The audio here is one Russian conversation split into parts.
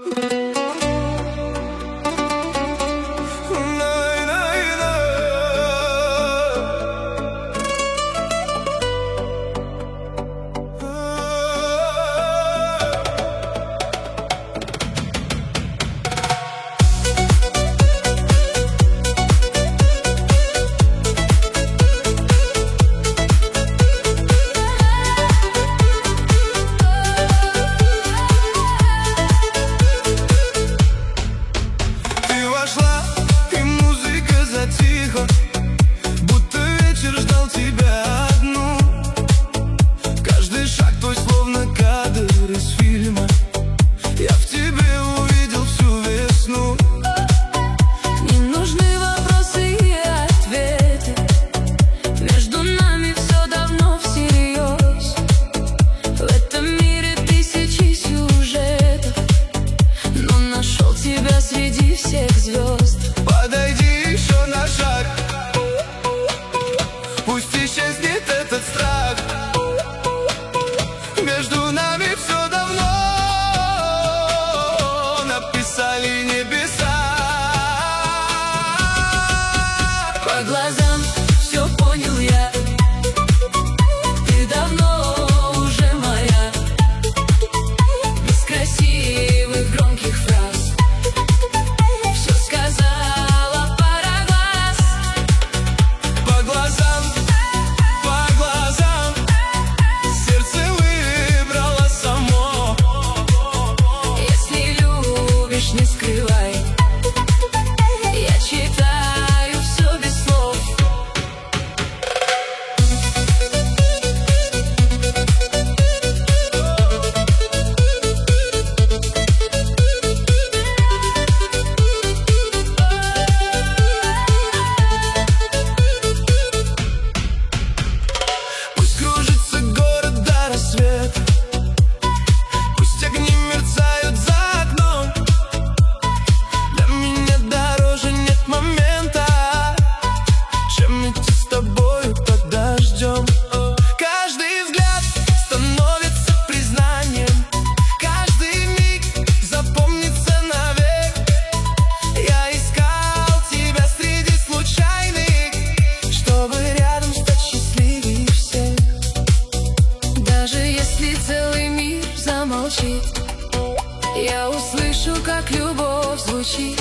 Я услышу, как любовь звучит.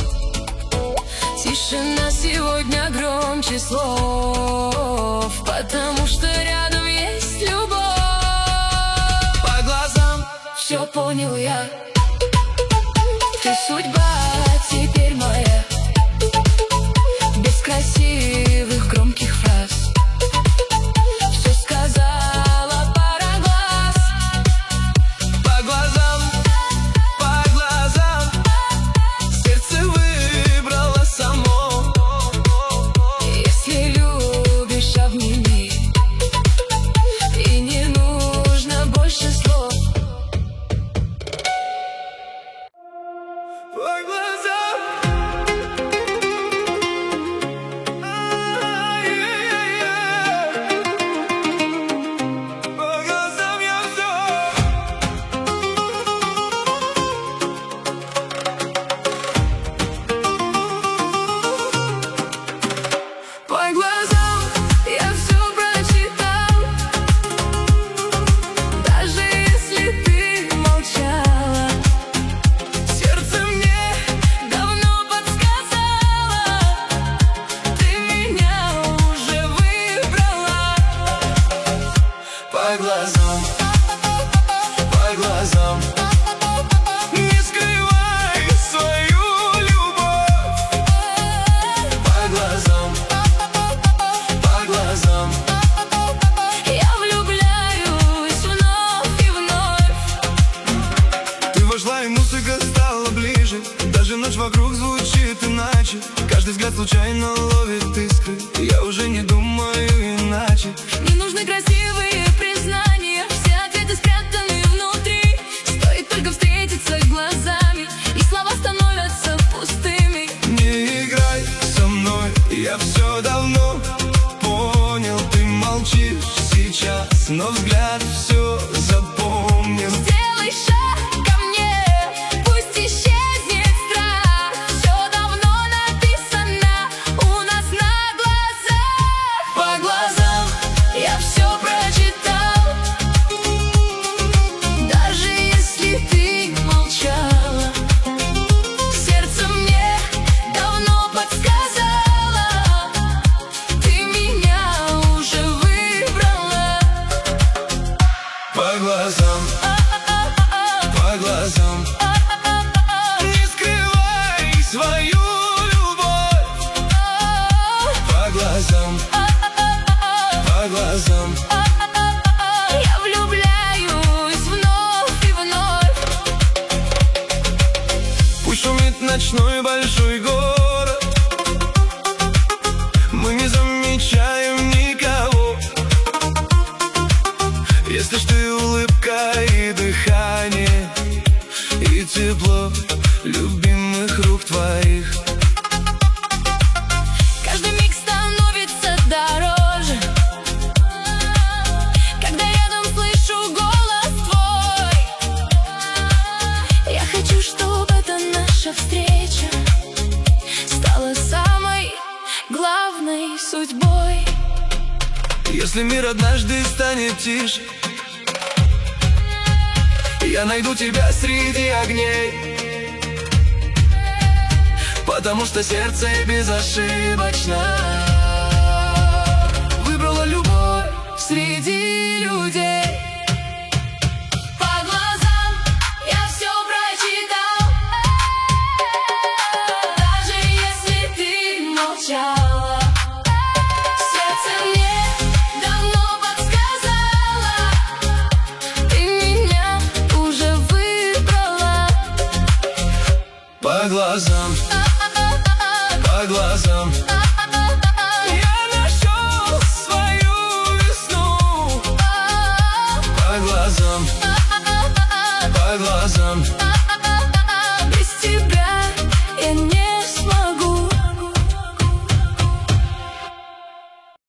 Тишина сегодня громче слов, потому что рядом есть любовь. По глазам все понял я. Ты судьба теперь моя. Без красивых громких фраз все сказала пара глаз. По глазам сердце выбрало само. Если любишь, обними, и не нужно больше слов. По глазам, по глазам я все. По глазам я все прочитал, даже если ты молчала. Сердце мне давно подсказало, ты меня уже выбрала. По глазам, не скрывай свою любовь. По глазам, я влюбляюсь вновь и вновь. Ты вошла, и музыка стала ближе. Даже ночь вокруг звучит иначе. Каждый взгляд случайно ловит искры. Я уже не думаю иначе. Не нужны красивые признания, все ответы спрятаны внутри. Стоит только встретиться глазами, и слова становятся пустыми. Не играй со мной, я все давно понял. Ты молчишь сейчас, но взгляд все запомнил. Сделай шаг ко мне, пусть исчезнет глазам. Не скрывай свою любовь. По глазам, по глазам. Я влюбляюсь вновь и вновь. Пусть шумит ночной большой город, мы не замечаем никого. Если ж ты улыбка и дыхание, и тепло любимых рук твоих. Каждый миг становится дороже, когда рядом слышу голос твой. Я хочу, чтобы эта наша встреча стала самой главной судьбой. Если мир однажды станет тише, я найду тебя среди огней, потому что сердце безошибочно выбрало любовь Среди людей. По глазам я все прочитал, даже если ты молчала. Сердце мне давно подсказало, ты меня уже выбрала. по глазам, по глазам. Я нашел свою весну. По глазам, по глазам.